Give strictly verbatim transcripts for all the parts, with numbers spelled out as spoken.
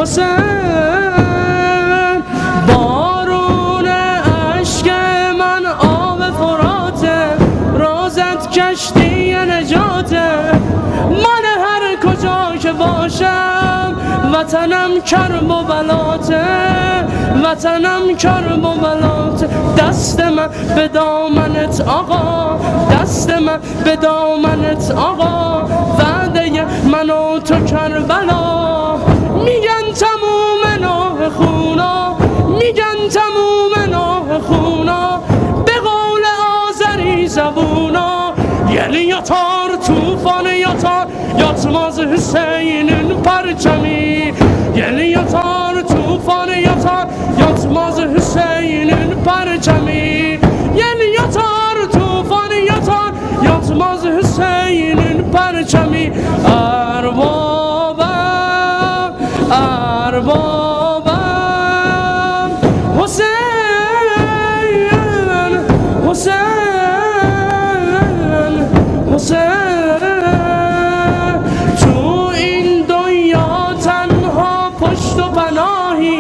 حسین. بارون عشق من آب فراته، روزت کشتی نجاته. من هر کجا که باشم وطنم کرب و بلاته، وطنم کرب و بلاته. دست من به دامنت آقا، دست من به دامنت آقا، وعده من و تو کربلا. میگن تموم نوح خونا، میگن تموم نوح خونا، به قول آذری زبونا. یعنی یاتار توفان یاتار، یاتماز حسین'in پرچمی. یعنی یاتار توفان یاتار، یاتماز حسین'in پرچمی. یعنی یاتار توفان یاتار، یاتماز حسین'in پرچمی. اربابم اربابم حسین حسین حسین. تو این دنیا تنها پشت و پناهی،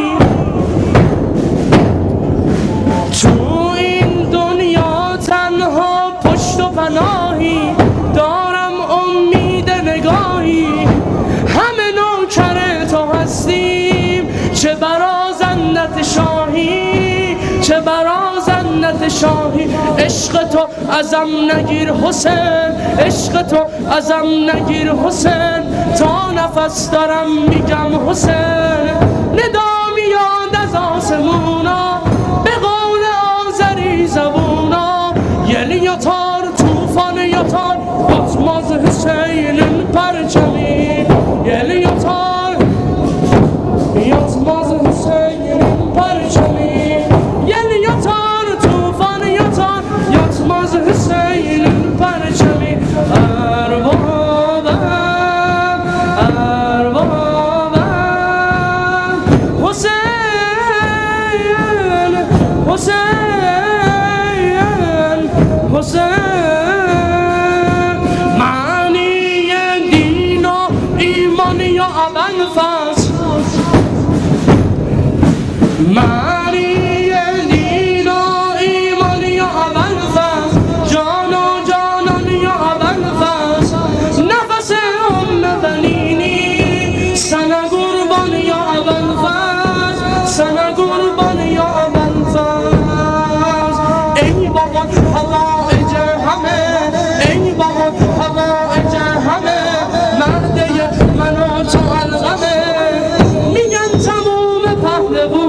تو این دنیا تنها پشت و پناهی. دارم امید نگاهی، همه نوکر تو هستیم. چه برازندت شاهی، چه برازندت شاهی. عشق تو ازم نگیر حسین، عشق تو ازم نگیر حسین. تا نفس دارم میگم حسین. ندا میاد از آسمونا، به قول آذری زبونا. یعنی یاتار توفان یاتار، یاتماز حسین'in پرچمی. یعنی یاتار یاتماز حسین'in پرچمی. یعنی یاتار توفان یاتار، یاتماز حسین'in پرچمی. اربابم اربابم حسین حسین حسین. معنی دین و ایمان یا ابوالفضل، معنی دین و ایمان یا ابوالفضل. جان و جانان یا ابوالفضل، نفس ام بنینی. سن قربان یا ابوالفضل، سن قربان یا ابوالفضل. ای بابا حوائج همه، ای بابا حوائج همه، مرده من و تو الغمه. میگن تموم پهلوان